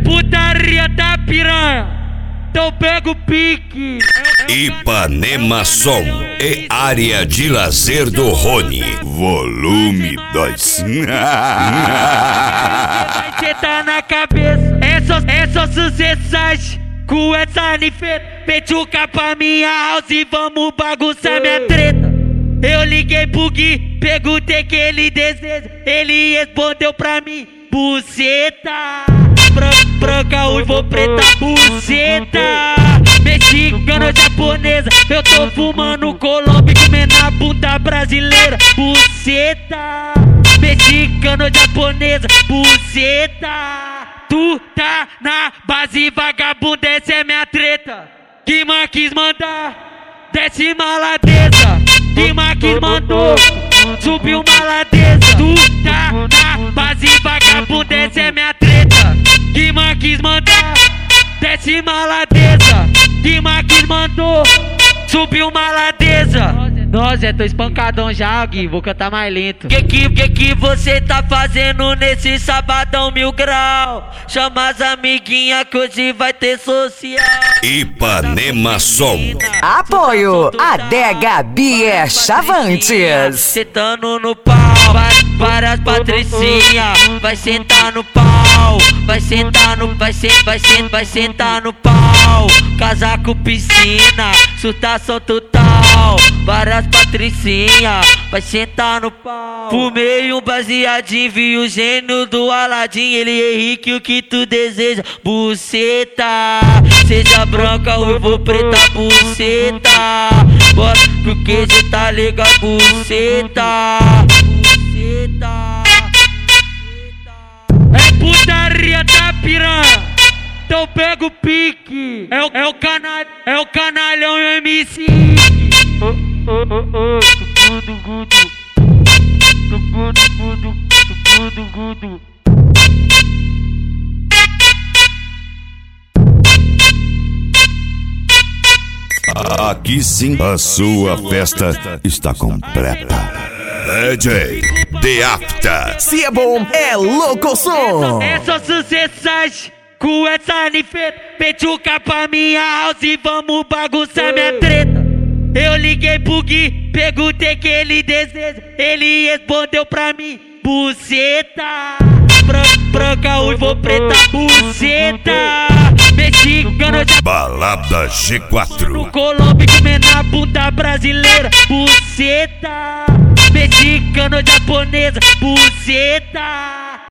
putaria da piranha, então pega o pique. Ipanema Som e área de lazer do Rony. Volume 2. Cê tá na cabeça, é só sucessagem. Com essa nifeta, petuca pra minha house e vamos bagunçar minha treta. Eu liguei pro Gui, perguntei que ele deseja, ele respondeu pra mim: buceta. Branca, uivo, preta, buceta. Mexicana, japonesa, eu tô fumando Colômbia, comendo a bunda brasileira. Buceta. Mexicana, japonesa, buceta. Tu tá na base, vagabunda, essa é minha treta. Que quis mandar, desce maladeza. Que quis mandou, subiu maladeza. Tu tá na base, vagabunda, essa é minha treta. Que quis mandar, desce maladeza. Que quis mandou, subiu maladeza. Nossa, tô espancadão já, Gui, vou cantar mais lento. Que você tá fazendo nesse sabadão 1000 grau? Chama as amiguinhas que hoje vai ter social. Ipanema Som. Apoio Adega Beer Chavantes. Sentando no pau, várias patricinha. Vai sentar no pau, vai sentar no pau. Casaco, piscina, surtação total. Várias patricinha, vai sentar no pau. Fumei um baseadinho, vi o gênio do Aladim. Ele é rico, o que tu deseja, buceta. Seja branca, uivo, preta, buceta. Bota que o queijo tá legal, buceta. Buceta. É putaria da piranha, então pega o pique. É o canalhão e o MC. Aqui sim, a sua festa está completa. DJ The After. Se é bom, é louco som. É só sucessagem. Com essa nifeta, petuca pra minha house e vamos bagunçar minha treta. Eu liguei pro Gui, perguntei que ele deseja, ele respondeu pra mim: buceta. Branca, uivo, preta, buceta. Mexicana, Balada G4. Colômbia, comendo a bunda brasileira. Buceta. Mexicana, japonesa, buceta.